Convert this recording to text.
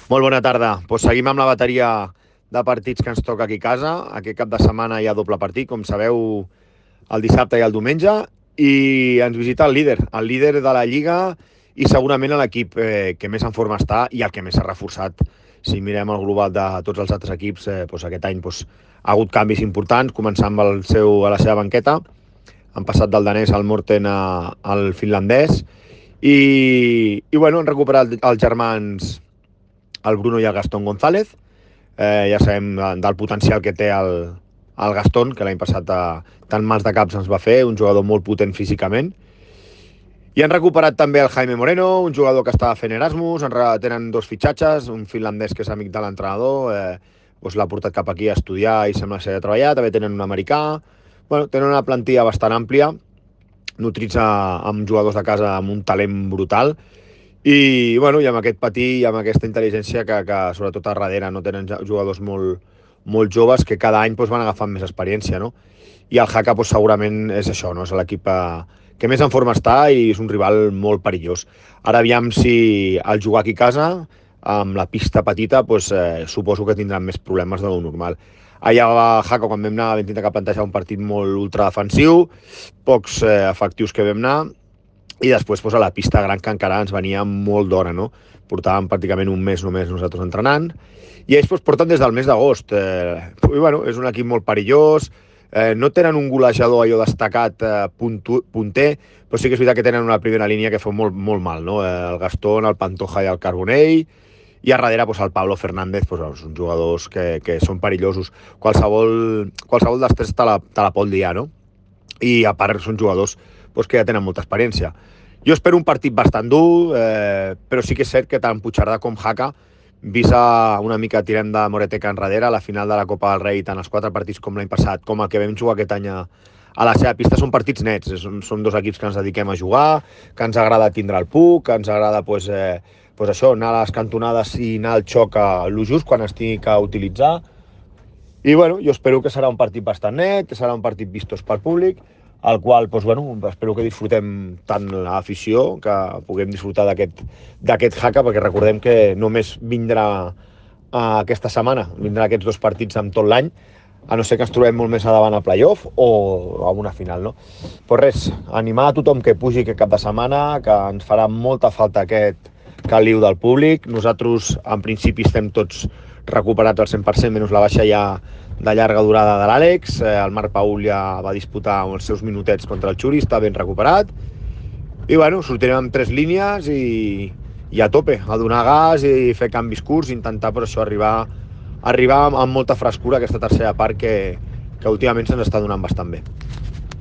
Molt bona tarda. Seguim amb la bateria de partits que ens toca aquí a casa. Aquest cap de setmana hi ha doble partit, com sabeu, el dissabte i el diumenge, i ens visita el líder de la Lliga i segurament l'equip que més en forma està i el que més s'ha reforçat. Si mirem el global de tots els altres equips, aquest any ha hagut canvis importants, començant amb a la seva banqueta. Han passat del danès al Morten al finlandès i han recuperat els germans, el Bruno i el Gastón González. Ja sabem del potencial que té el Gastón, que l'any passat tant mals de caps ens va fer, un jugador molt potent físicament. I han recuperat també el Jaime Moreno, un jugador que estava fent Erasmus, tenen dos fitxatges, un finlandès que és amic de l'entrenador, l'ha portat cap aquí a estudiar i sembla que s'ha treballat, també tenen un americà. Tenen una plantilla bastant àmplia, nutrits amb jugadors de casa amb un talent brutal, i amb aquest patí i amb aquesta intel·ligència que sobretot a darrere no tenen jugadors molt joves que cada any van agafant més experiència, no? I el Jaca segurament és això, no? És l'equip que més en forma està i és un rival molt perillós. Ara aviam si al jugar aquí a casa, amb la pista petita, suposo que tindran més problemes de lo normal. Allà va Jaca, quan vam anar, vam intentar plantejar un partit molt ultradefensiu, pocs efectius que vam anar, i després a la pista gran, que encara ens venia molt d'hora, no? Portàvem pràcticament un mes només nosaltres entrenant, i ells porten des del mes d'agost. És un equip molt perillós, no tenen un golejador allò destacat punter, però sí que és veritat que tenen una primera línia que fa molt mal, no? El Gastón, el Pantoja i el Carbonell, i a darrere el Pablo Fernández, són jugadors que són perillosos. Qualsevol dels tres te la pot liar, no? I a part són jugadors que ja tenen molta experiència. Jo espero un partit bastant dur, però sí que és cert que tant Puigcerdà com Jaca, vist una mica tirem de Moreteca enrere, a la final de la Copa del Rei, tant els 4 partits com l'any passat, com el que vam jugar aquest any a la seva pista, són partits nets. Som dos equips que ens dediquem a jugar, que ens agrada tindre el puck, que ens agrada això, anar a les cantonades i anar al xoc a lo just quan es tingui que utilitzar. I jo espero que serà un partit bastant net, que serà un partit vistós pel públic, al qual espero que disfrutem tant l'afició, que puguem disfrutar d'aquest Jaca, perquè recordem que només vindrà aquesta setmana, vindrà aquests 2 partits amb tot l'any, a no ser que ens trobem molt més a davant a playoff o a una final, no? Però res, animar a tothom que pugi aquest cap de setmana, que ens farà molta falta aquest caliu del públic. Nosaltres, en principi, estem tots recuperats al 100%, menys la baixa ja de llarga durada de l'Àlex. El Marc Paul ja va disputar els seus minutets contra el Xuri, està ben recuperat. I sortirem amb 3 línies i a tope, a donar gas i fer canvis curts, intentar per això arribar amb molta frescura a aquesta tercera part que últimament se'ns està donant bastant bé.